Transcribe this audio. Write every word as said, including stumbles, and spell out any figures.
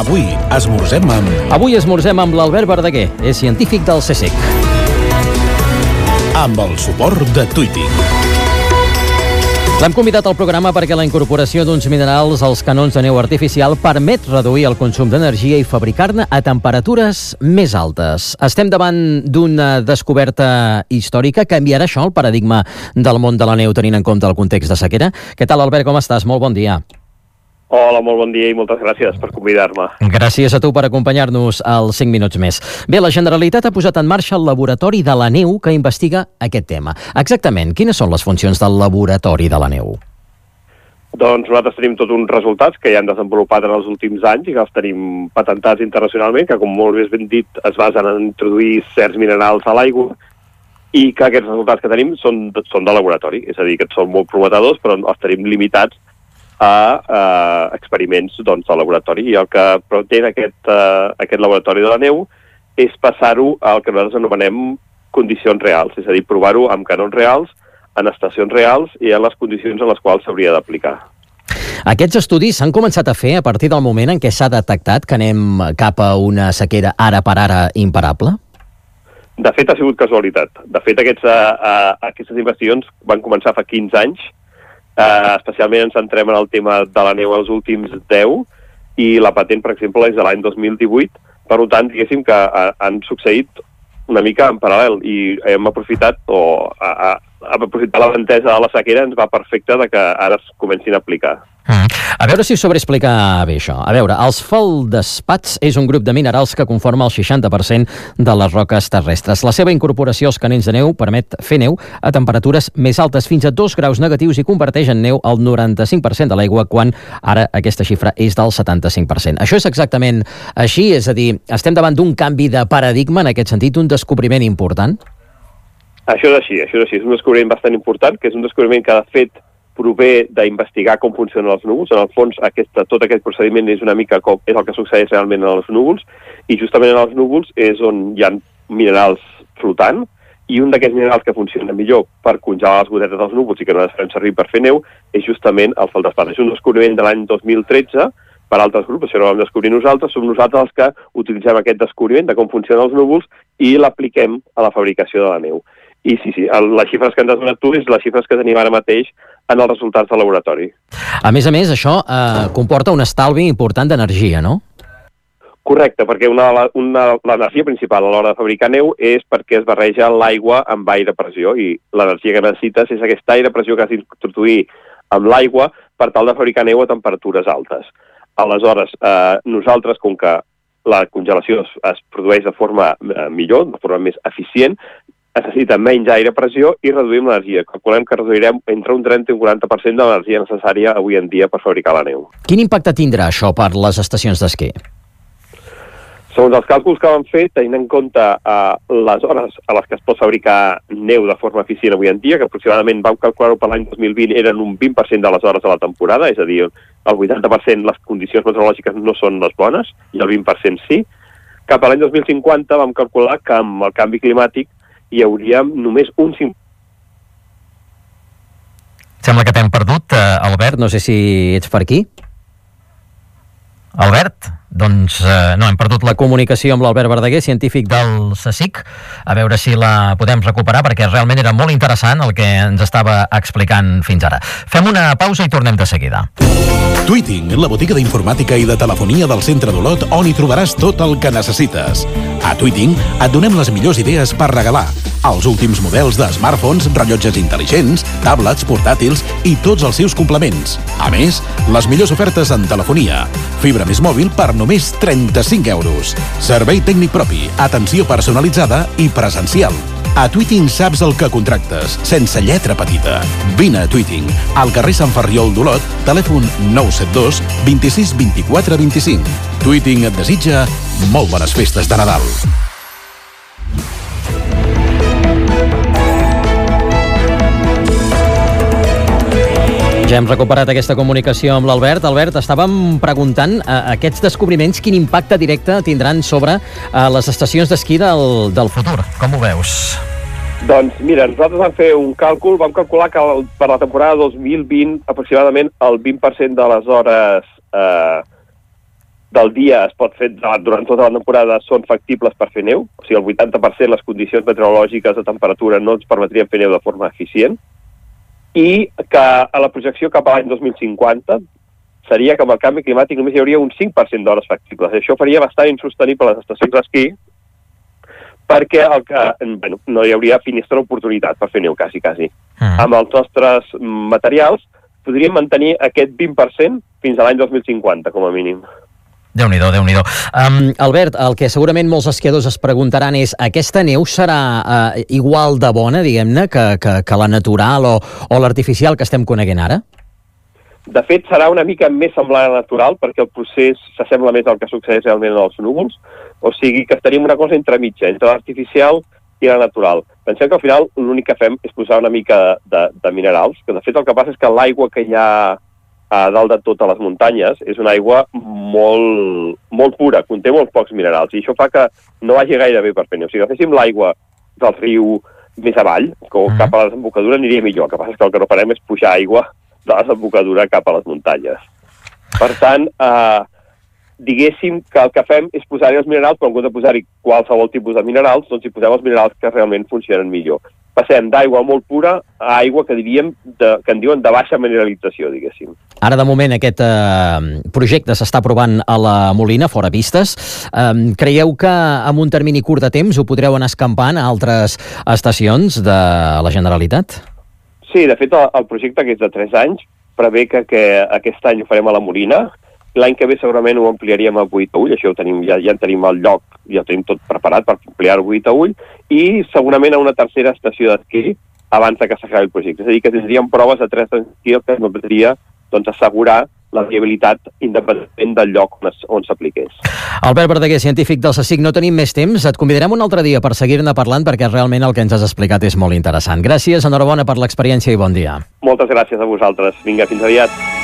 Avui esmorzem amb... Avui esmorzem amb l'Albert Verdaguer, és científic del C S I C. Amb el suport de Twiting. L'hem convidat al programa perquè la incorporació d'uns minerals als canons de neu artificial permet reduir el consum d'energia i fabricar-ne a temperatures més altes. Estem davant d'una descoberta històrica. Canviarà això el paradigma del món de la neu tenint en compte el context de sequera? Què tal, Albert, com estàs? Molt bon dia. Hola, molt bon dia i moltes gràcies per convidar-me. Gràcies a tu per acompanyar-nos als cinc minuts més. Bé, la Generalitat ha posat en marxa el Laboratori de la Neu que investiga aquest tema. Exactament, quines són les funcions del Laboratori de la Neu? Doncs nosaltres tenim tots uns resultats que ja han desenvolupat en els últims anys i que els tenim patentats internacionalment, que, com molt ben dit, es basen en introduir certs minerals a l'aigua i que aquests resultats que tenim són, són de laboratori, és a dir, que són molt prometedors, però els tenim limitats a uh, experiments doncs, de laboratori. I el que pretén aquest, uh, aquest laboratori de la neu és passar-ho al que nosaltres anomenem condicions reals, és a dir, provar-ho amb canons reals, en estacions reals i en les condicions en les quals s'hauria d'aplicar. Aquests estudis s'han començat a fer a partir del moment en què s'ha detectat que anem cap a una sequera ara per ara imparable? De fet, ha sigut casualitat. De fet, aquests, uh, uh, aquestes investigacions van començar fa quinze anys. Uh, especialment ens centrem en el tema de la neu els últims deu i la patent, per exemple, és de l'any dos mil divuit. Per tant, diguéssim que uh, han succeït una mica en paral·lel i hem aprofitat o a, a, a aprofitar l'avantesa de la sequera ens va perfecte de que ara es comencin a aplicar. Mm. A veure si ho sobre explicar bé això. A veure, els feldespats és un grup de minerals que conforma el seixanta per cent de les roques terrestres. La seva incorporació als canells de neu permet fer neu a temperatures més altes, fins a dos graus negatius, i converteix en neu el noranta-cinc per cent de l'aigua, quan ara aquesta xifra és del setanta-cinc per cent. Això és exactament així? És a dir, estem davant d'un canvi de paradigma en aquest sentit, un descobriment important? Això és així, això és així. És un descobriment bastant important, que és un descobriment que, de fet, prové d'investigar com funcionen els núvols. En el fons, aquesta, tot aquest procediment és una mica com és el que succeeix realment en els núvols, i justament en els núvols és on hi ha minerals flotant, i un d'aquests minerals que funciona millor per congelar les gotetes dels núvols i que no les fem servir per fer neu és justament el feldespat. És un descobriment de l'any dos mil tretze per altres grups, això no ho vam descobrir nosaltres, som nosaltres els que utilitzem aquest descobriment de com funcionen els núvols i l'apliquem a la fabricació de la neu. I sí, sí, el, les xifres que ens has donat tu és les xifres que tenim ara mateix en els resultats del laboratori. A més a més, això eh, comporta un estalvi important d'energia, no? Correcte, perquè una, una, l'energia principal a l'hora de fabricar neu és perquè es barreja l'aigua amb aire a pressió, i l'energia que necessites és aquest aire a pressió que has d'introduir amb l'aigua per tal de fabricar neu a temperatures altes. Aleshores, eh, nosaltres, com que la congelació es, es produeix de forma eh, millor, de forma més eficient, es necessita menys aire a pressió i reduïm l'energia. Calculem que reduirem entre un trenta i un quaranta per cent de l'energia necessària avui en dia per fabricar la neu. Quin impacte tindrà això per les estacions d'esquí? Segons els càlculs que vam fer, tenint en compte eh, les hores a les que es pot fabricar neu de forma eficient avui en dia, que aproximadament vam calcular-ho per l'any dos mil vint, eren un vint per cent de les hores de la temporada, és a dir, el vuitanta per cent les condicions meteorològiques no són les bones, i el vint per cent sí. Cap a l'any dos mil cinquanta vam calcular que amb el canvi climàtic hi hauria només un cinc... Sembla que t'hem perdut, eh, Albert, no sé si ets per aquí. Albert? Doncs eh, no, hem perdut la comunicació amb l'Albert Verdaguer, científic del C S I C. A veure si la podem recuperar, perquè realment era molt interessant el que ens estava explicant fins ara. Fem una pausa i tornem de seguida. Twiting, la botiga d'informàtica i de telefonia del centre d'Olot, on hi trobaràs tot el que necessites. A Twiting et donem les millors idees per regalar. Els últims models de smartphones, rellotges intel·ligents, tablets, portàtils i tots els seus complements. A més, les millors ofertes en telefonia. Fibra més mòbil per només trenta-cinc euros. Servei tècnic propi, atenció personalitzada i presencial. A Twiting saps el que contractes, sense lletra petita. Vine a Twiting, al carrer Sant Ferriol d'Olot, telèfon nou set dos, vint-i-sis, vint-i-quatre, vint-i-cinc. Twiting et desitja molt bones festes de Nadal. Ja hem recuperat aquesta comunicació amb l'Albert. Albert, estàvem preguntant eh, aquests descobriments quin impacte directe tindran sobre eh, les estacions d'esquí del, del futur. Com ho veus? Doncs mira, nosaltres vam fer un càlcul, vam calcular que el, per la temporada dos mil vint aproximadament el vint per cent de les hores eh, del dia es pot fer durant tota la temporada són factibles per fer neu, o sigui, el vuitanta per cent les condicions meteorològiques de temperatura no ens permetrien fer neu de forma eficient, i que a la projecció cap a l'any dos mil cinquanta seria que amb el canvi climàtic només hi hauria un cinc per cent d'hores factibles. Això faria bastant insostenible les estacions d'esquí, perquè el que, bueno, no hi hauria finestra d'oportunitat per fer neu, quasi, quasi. Mm. Amb els nostres materials podríem mantenir aquest vint per cent fins a l'any dos mil cinquanta, com a mínim. Déu-n'hi-do, Déu-n'hi-do. Um, Albert, el que segurament molts esquiadors es preguntaran és aquesta neu serà uh, igual de bona, diguem-ne, que, que, que la natural o, o l'artificial que estem coneguent ara? De fet, serà una mica més semblant a la natural, perquè el procés s'assembla més al que succeeix realment en els núvols, o sigui que estaríem una cosa entremitja, entre l'artificial i la natural. Pensem que al final l'únic que fem és posar una mica de, de, de minerals, que de fet el que passa és que l'aigua que hi ha a dalt de totes les muntanyes és una aigua molt, molt pura, conté molt pocs minerals, i això fa que no vagi gaire bé per fer neu. O sigui, que féssim l'aigua del riu més avall, com mm. cap a la desembocadura, aniria millor. El que passa és que el que no farem és pujar aigua de la desembocadura cap a les muntanyes. Per tant, eh, diguéssim que el que fem és posar-hi els minerals, però en compte de posar-hi qualsevol tipus de minerals, doncs hi posem els minerals que realment funcionen millor. Passem d'aigua molt pura a aigua que diríem de, que en diuen de baixa mineralització, diguéssim. Ara, de moment, aquest eh, projecte s'està aprovant a la Molina, fora pistes. Eh, creieu que en un termini curt de temps ho podreu anar escampant a altres estacions de la Generalitat? Sí, de fet, el, el projecte, que és de tres anys, prevé que, que aquest any ho farem a la Molina. L'any que ve segurament ho ampliaríem a Boí-Taüll, això ho tenim, ja, ja en tenim el lloc, ja ho tenim tot preparat per ampliar a Boí-Taüll, i segurament a una tercera estació d'esquí abans que s'acabi el projecte. És a dir, que tindríem proves de tres d'esquí, el que ens permetria doncs, assegurar la viabilitat independent del lloc on, on s'apliqués. Albert Verdaguer, científic del CSIC, no tenim més temps. Et convidarem un altre dia per seguir-ne parlant, perquè realment el que ens has explicat és molt interessant. Gràcies, enhorabona per l'experiència i bon dia. Moltes gràcies a vosaltres. Vinga, fins aviat.